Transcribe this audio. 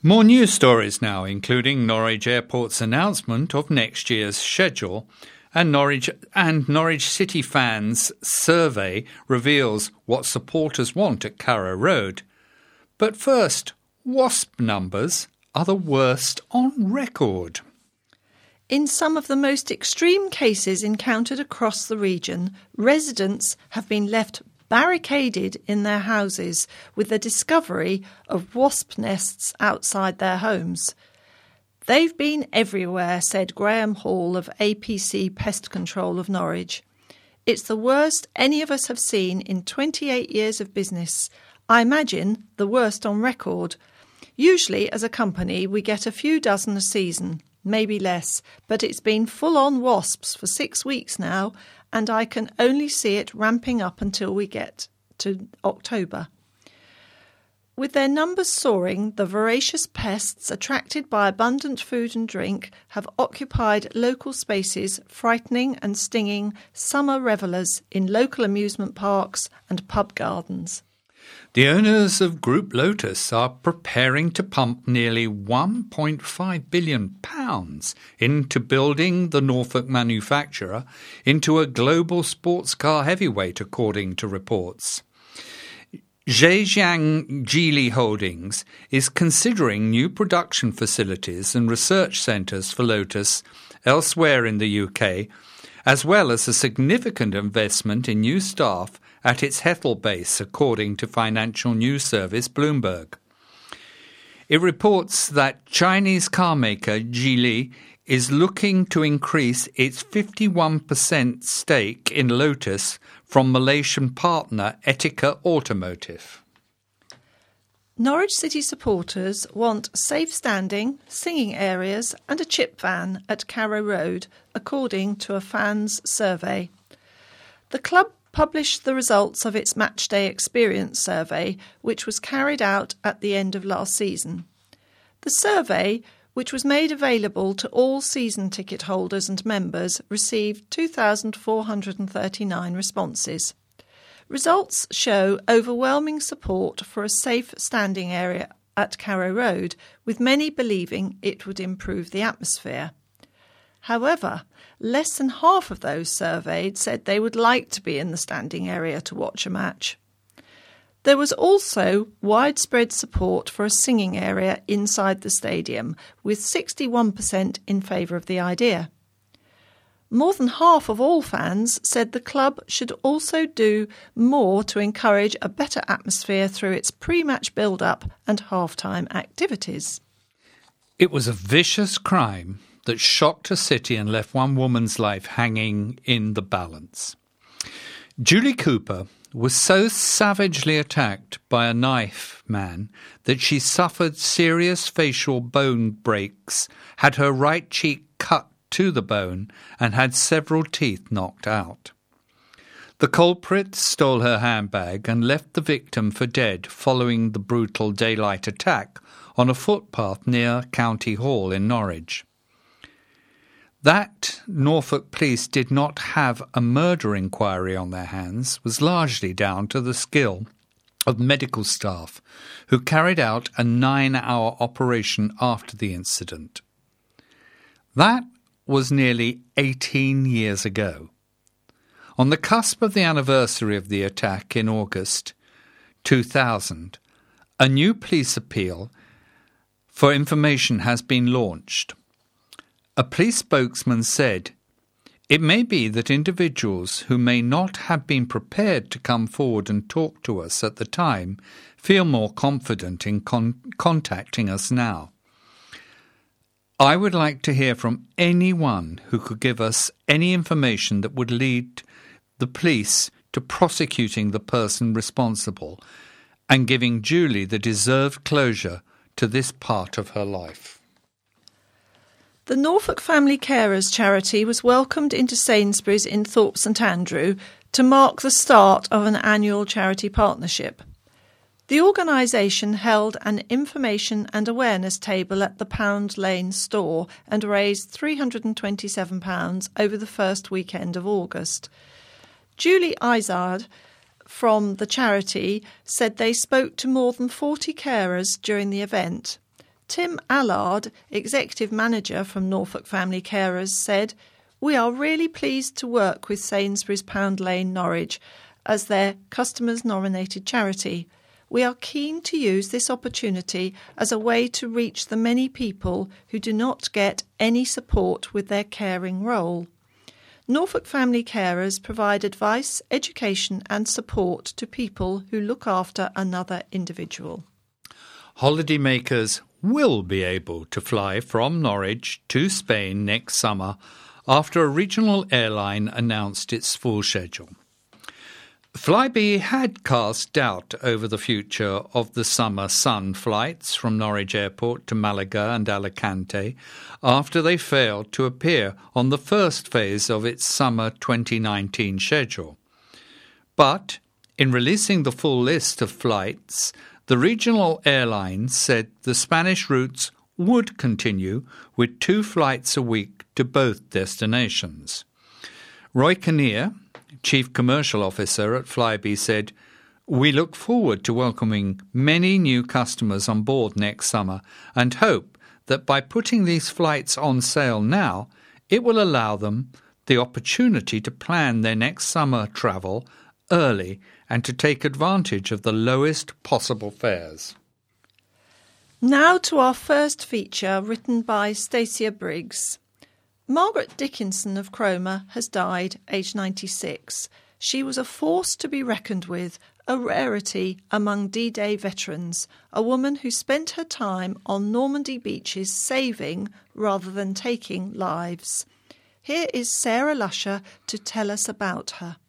More news stories now, including Norwich Airport's announcement of next year's schedule, and Norwich City fans' survey reveals what supporters want at Carrow Road. But first, wasp numbers are the worst on record. In some of the most extreme cases encountered across the region, residents have been left barricaded in their houses with the discovery of wasp nests outside their homes. They've been everywhere, said Graham Hall of APC Pest Control of Norwich. It's the worst any of us have seen in 28 years of business. I imagine the worst on record. Usually, as a company, we get a few dozen a season, maybe less, but it's been full-on wasps for 6 weeks now, and I can only see it ramping up until we get to October. With their numbers soaring, the voracious pests, attracted by abundant food and drink, have occupied local spaces, frightening and stinging summer revellers in local amusement parks and pub gardens. The owners of Group Lotus are preparing to pump nearly £1.5 billion into building the Norfolk manufacturer into a global sports car heavyweight, according to reports. Zhejiang Geely Holdings is considering new production facilities and research centres for Lotus elsewhere in the UK, as well as a significant investment in new staff at its Hethel base, according to financial news service Bloomberg. It reports that Chinese carmaker Geely is looking to increase its 51% stake in Lotus from Malaysian partner Etika Automotive. Norwich City supporters want safe standing, singing areas and a chip van at Carrow Road, according to a fans' survey. The club published the results of its Matchday Experience survey, which was carried out at the end of last season. The survey, which was made available to all season ticket holders and members, received 2,439 responses. Results show overwhelming support for a safe standing area at Carrow Road, with many believing it would improve the atmosphere. However, less than half of those surveyed said they would like to be in the standing area to watch a match. There was also widespread support for a singing area inside the stadium, with 61% in favour of the idea. More than half of all fans said the club should also do more to encourage a better atmosphere through its pre-match build-up and half-time activities. It was a vicious crime that shocked a city and left one woman's life hanging in the balance. Julie Cooper was so savagely attacked by a knife man that she suffered serious facial bone breaks, had her right cheek cut to the bone, and had several teeth knocked out. The culprit stole her handbag and left the victim for dead following the brutal daylight attack on a footpath near County Hall in Norwich. That Norfolk police did not have a murder inquiry on their hands was largely down to the skill of medical staff who carried out a 9-hour operation after the incident. That was nearly 18 years ago. On the cusp of the anniversary of the attack in August 2000, a new police appeal for information has been launched. A police spokesman said, "It may be that individuals who may not have been prepared to come forward and talk to us at the time feel more confident in contacting us now. I would like to hear from anyone who could give us any information that would lead the police to prosecuting the person responsible and giving Julie the deserved closure to this part of her life." The Norfolk Family Carers charity was welcomed into Sainsbury's in Thorpe St Andrew to mark the start of an annual charity partnership. The organisation held an information and awareness table at the Pound Lane store and raised £327 over the first weekend of August. Julie Izard from the charity said they spoke to more than 40 carers during the event. Tim Allard, Executive Manager from Norfolk Family Carers, said, "We are really pleased to work with Sainsbury's Pound Lane, Norwich, as their customers-nominated charity. We are keen to use this opportunity as a way to reach the many people who do not get any support with their caring role. Norfolk Family Carers provide advice, education and support to people who look after another individual." Holidaymakers will be able to fly from Norwich to Spain next summer after a regional airline announced its full schedule. Flybe had cast doubt over the future of the summer sun flights from Norwich Airport to Malaga and Alicante after they failed to appear on the first phase of its summer 2019 schedule. But in releasing the full list of flights, the regional airlines said the Spanish routes would continue with 2 flights a week to both destinations. Roy Kinnear, Chief Commercial Officer at Flybe, said, "We look forward to welcoming many new customers on board next summer and hope that by putting these flights on sale now, it will allow them the opportunity to plan their next summer travel early and to take advantage of the lowest possible fares." Now to our first feature, written by Stacia Briggs. Margaret Dickinson of Cromer has died, aged 96. She was a force to be reckoned with, a rarity among D-Day veterans, a woman who spent her time on Normandy beaches saving rather than taking lives. Here is Sarah Lusher to tell us about her.